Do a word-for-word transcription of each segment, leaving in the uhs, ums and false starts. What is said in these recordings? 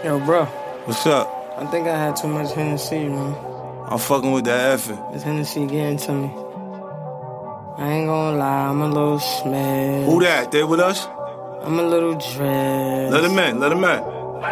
Yo, bro. What's up? I think I had too much Hennessy, man. I'm fucking with that effort. This Hennessy getting to me. I ain't gonna lie, I'm a little smashed. Who that? They with us? I'm a little dressed. Let him in, let him in.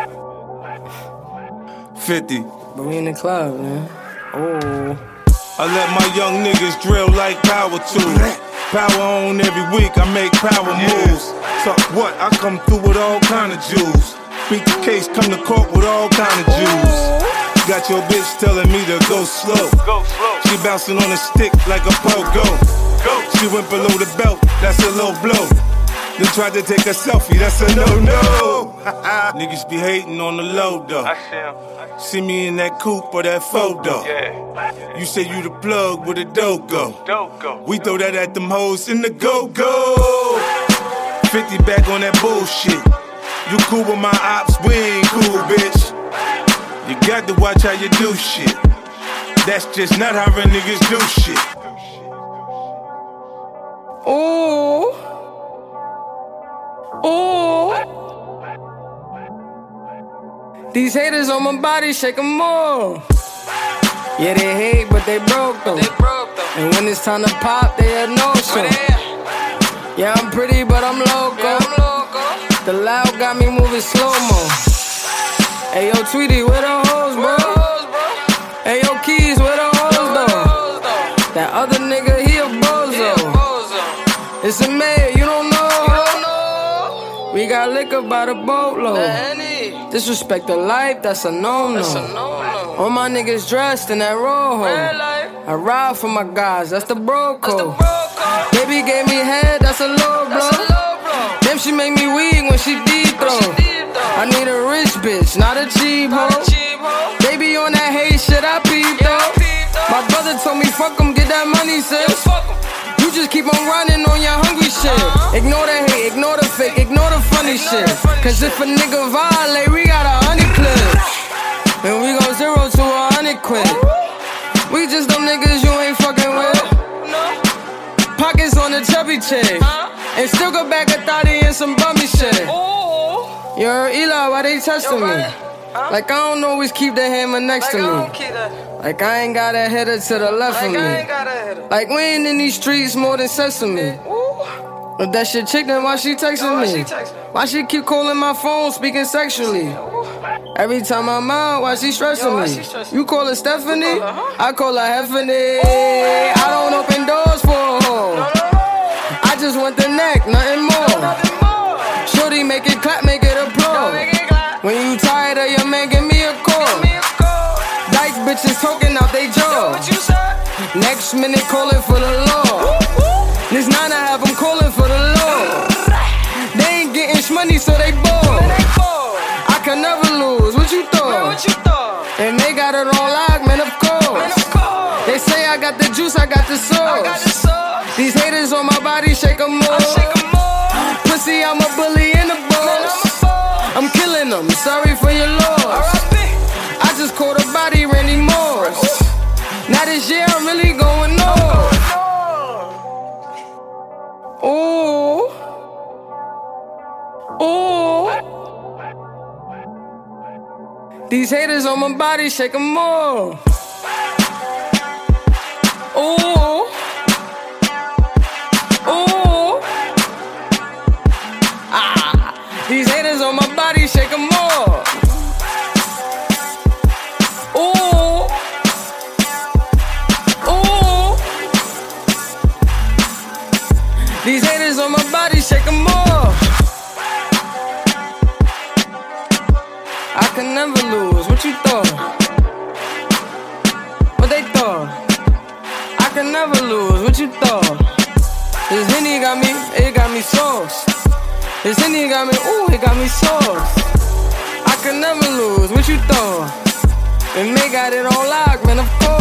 fifty. But we in the club, man. Oh. I let my young niggas drill like power tools. Power on every week, I make power moves. So what? I come through with all kind of jewels. Beat the case, come to court with all kind of Jews. Got your bitch telling me to go slow. Go slow. She bouncing on a stick like a pogo. Go. She went below the belt, that's a low blow. Then tried to take a selfie, that's a no-no. Niggas be hating on the low though. I see 'em. See me in that coupe or that photo. Yeah. You say you the plug with a dogo. Dogo. We throw that at them hoes in the go-go. fifty back on that bullshit. You cool with my ops, we ain't cool, bitch. You got to watch how you do shit. That's just not how real niggas do shit. Ooh. Ooh. These haters on my body, shake 'em more. Yeah, they hate, but they broke though. They broke though. And when it's time to pop, they a no-show. Yeah, I'm pretty, but I'm loco. Yeah, I'm loco. The loud got me moving slow-mo. Hey, yo, Tweety, where the hoes, bro? Hey, yo, Keys, where the hoes, though? That other nigga, he a bozo. It's a mayor, you don't know. We got liquor by the boatload. Disrespect the life, that's a no-no. All my niggas dressed in that rojo. I ride for my guys, that's the bro code. Baby gave me head, that's a low blow. Damn, she make me weak when she deep throw. I need a rich bitch, not a cheap hoe. Baby on that hate shit, I peep though. My brother told me fuck 'em, get that money, sis. You just keep on running on your hungry shit. Ignore the hate, ignore the fake, ignore the funny shit. Cause if a nigga violate, we got a hundred clips. And we go zero to a hundred quid. We just them niggas you ain't fucking with. Pockets on the chubby chick. And still go back a thotty and some bummy shit. Yo, Eli, why they testing me? Like I don't always keep the hammer next to me. Like I ain't got a header to the left of me. Like we ain't in these streets more than sesame. If that shit chick, then why she texting me? Why she keep calling my phone, speaking sexually? Every time I'm out, why she stressing me? You call her Stephanie? I call her Heffany. I don't open doors for a hoe. I just want the neck, nothing more. Shorty, make it clap, make it applaud. When you tired of your man, give me a call. Dice bitches talking out they jaw. Next minute calling for the law. This nine I have them calling for the law. They ain't getting shmoney so they bored. I can never lose, what you thought? And they got it on lock, man, of course. They say I got the juice, I got the sauce. These haters on my body, shake 'em more. Pussy, I'm a bully in the boss. I'm killing them, sorry for your loss. I just caught a body, Randy Moss. Now this year I'm really going north. Ooh. Ooh. These haters on my body, shake 'em more. Ooh. Ooh. Ah. These haters on my body, shake 'em more. Ooh. Ooh. These haters on my body, shake 'em more. I can never lose, what you thought? What they thought? I can never lose, what you thought? This Henny got me, it got me sauce. This Henny got me, ooh, it got me sauce. I can never lose, what you thought? And they got it on lock, man, of course.